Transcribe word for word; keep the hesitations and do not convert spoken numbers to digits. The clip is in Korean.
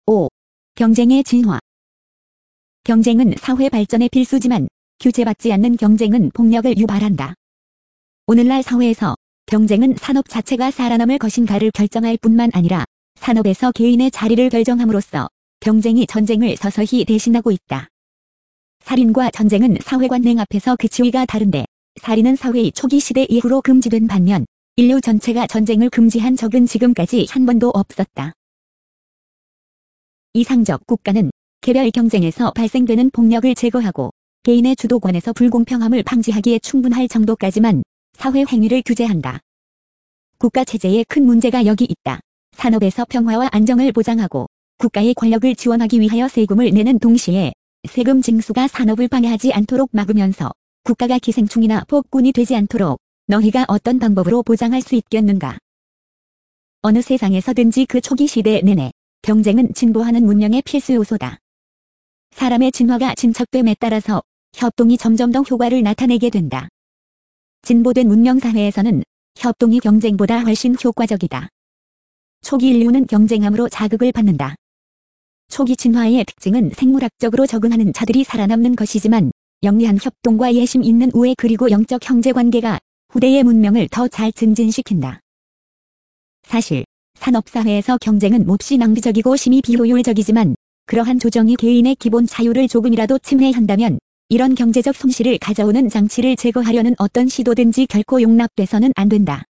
오. 경쟁의 진화. 경쟁은 사회 발전의 필수지만 규제받지 않는 경쟁은 폭력을 유발한다. 오늘날 사회에서 경쟁은 산업 자체가 살아남을 것인가를 결정할 뿐만 아니라 산업에서 개인의 자리를 결정함으로써 경쟁이 전쟁을 서서히 대신하고 있다. 살인과 전쟁은 사회관행 앞에서 그 지위가 다른데 살인은 사회의 초기 시대 이후로 금지된 반면 인류 전체가 전쟁을 금지한 적은 지금까지 한 번도 없었다. 이상적 국가는 개별 경쟁에서 발생되는 폭력을 제거하고 개인의 주도권에서 불공평함을 방지하기에 충분할 정도까지만 사회 행위를 규제한다. 국가 체제에 큰 문제가 여기 있다. 산업에서 평화와 안정을 보장하고 국가의 권력을 지원하기 위하여 세금을 내는 동시에 세금 징수가 산업을 방해하지 않도록 막으면서 국가가 기생충이나 폭군이 되지 않도록 너희가 어떤 방법으로 보장할 수 있겠는가? 어느 세상에서든지 그 초기 시대 내내 경쟁은 진보하는 문명의 필수 요소다. 사람의 진화가 진척됨에 따라서 협동이 점점 더 효과를 나타내게 된다. 진보된 문명사회에서는 협동이 경쟁보다 훨씬 효과적이다. 초기 인류는 경쟁함으로 자극을 받는다. 초기 진화의 특징은 생물학적으로 적응하는 자들이 살아남는 것이지만 영리한 협동과 예심 있는 우애 그리고 영적 형제관계가 후대의 문명을 더 잘 증진시킨다. 사실 산업사회에서 경쟁은 몹시 낭비적이고 심히 비효율적이지만 그러한 조정이 개인의 기본 자유를 조금이라도 침해한다면 이런 경제적 손실을 가져오는 장치를 제거하려는 어떤 시도든지 결코 용납돼서는 안 된다.